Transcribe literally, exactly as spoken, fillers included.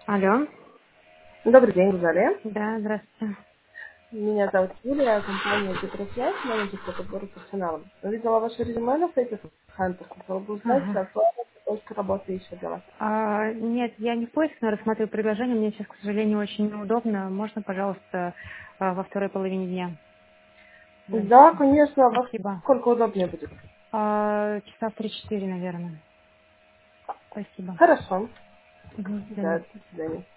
Алло. Добрый день, Гузалия. Да, здравствуйте. Меня зовут Юлия, компания Петросвязь, менеджер по подбору персонала. Увидела ваше резюме на сайте Хантер, хотела бы узнать, Ага. какая точка работы еще для вас. А, нет, я не в поиске, но рассматриваю предложение. Мне сейчас, к сожалению, очень неудобно. Можно, пожалуйста, а, во второй половине дня? Да, Здрасте. конечно, во Спасибо. сколько удобнее будет. А, часа в три-четыре, наверное. Спасибо. Хорошо. Мгм, до Да, свидания. до свидания.